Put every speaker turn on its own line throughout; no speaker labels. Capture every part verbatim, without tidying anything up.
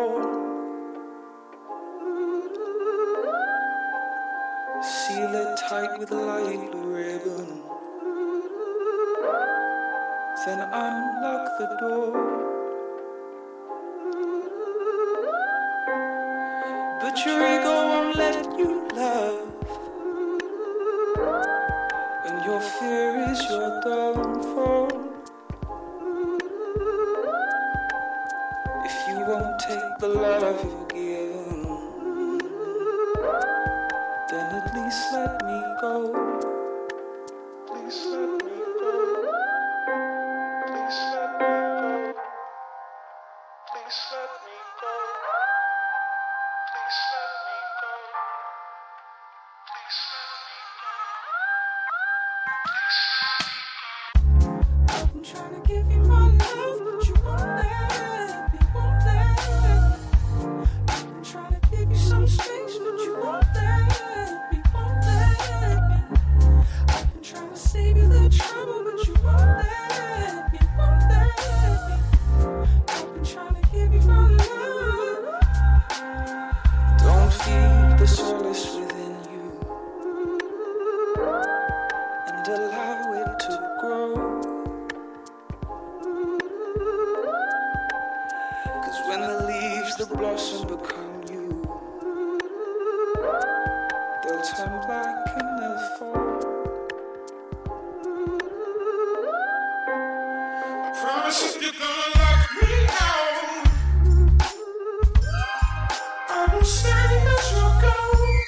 fall. Seal it tight with light blue ribbon. Then unlock the door. But your ego won't let you love, and your fear is your downfall. If you won't take the love you're given, then at least let me go. Please let me go. Please let me go. Please let me go. Please let me go. Please let me go. Please let me go. I've been trying to give you my love, but you won't let me, won't let me. I've been trying to give you some space, but you won't let me, won't let me. I've been trying to save you the trouble, but you won't let me, won't let me. I've been trying to give you my love. Don't feed the solace within you and allow it to grow. Cause when the leaves that blossom become you, they'll turn black and they'll fall. I promise if you're gonna lock me out, I won't stay as your ghost.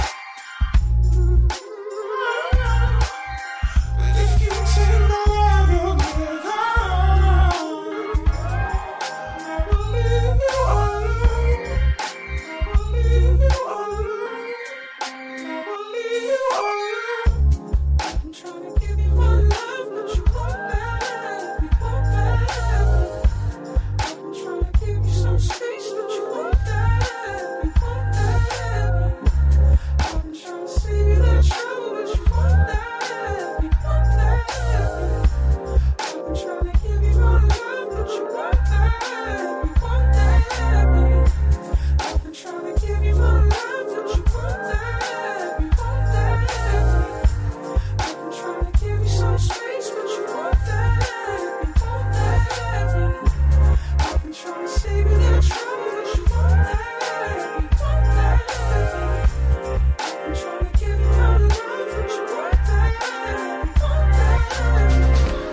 But if you take my love, you'll get out. Never leave you alone. Never leave you alone. Never leave you alone. I've been trying to give you my love, but you won't let me, won't let me. I've been trying to give you some space, but you won't let me, won't let me. I've been trying to save you that trouble, but you won't let me, won't let me. I've been trying to give you my love, but you won't let me, won't let me. I've been trying to give you my love, but you won't let me, won't let me. I've been trying to give you some space, but you won't let me, won't let me. I've been trying to save you that trouble, but you won't let me, won't let me. I've been trying to give you my love, but you won't let me, won't let me.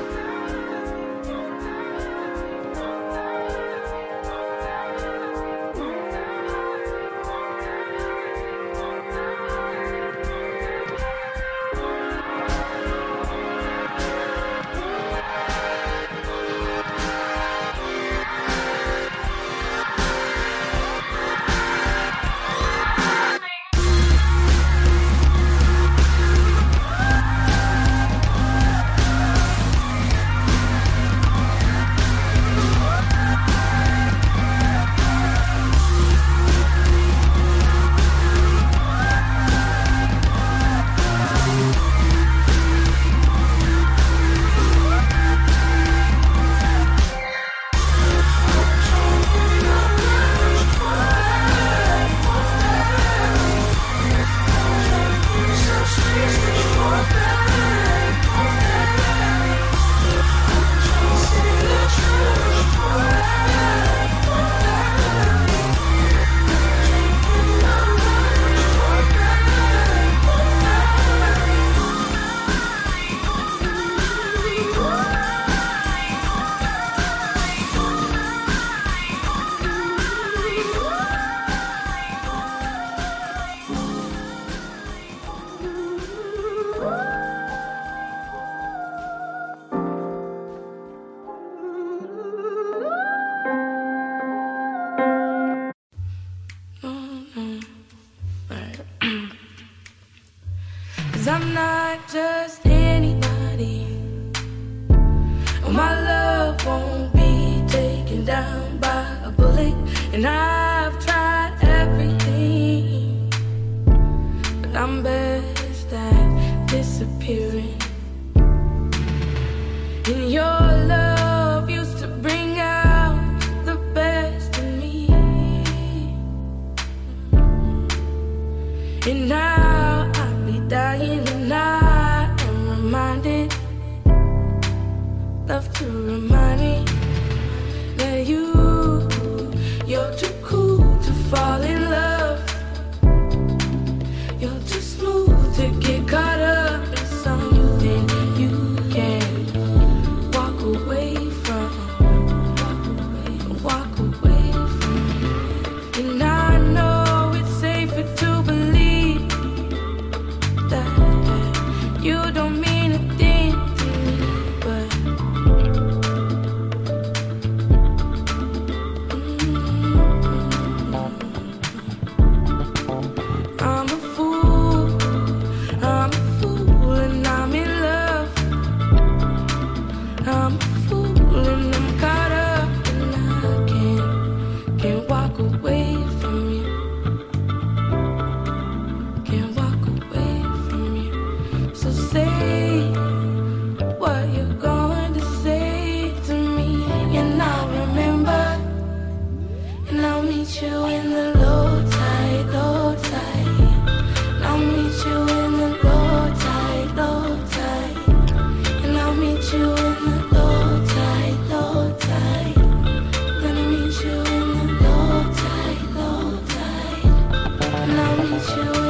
Cause I'm not just anybody. My love won't be taken down by a bullet. And I've tried everything, but I'm best at disappearing. And your love used to bring out the best in me. walk away from you. Can't walk away from you. So say what you're going to say to me, and I'll remember, and I'll meet you in the low tide, low tide. And I'll meet you in the low tide, low tide. And I'll meet you in the low tide, low tide. Gonna meet you in the low tide, low tide. And I'll meet you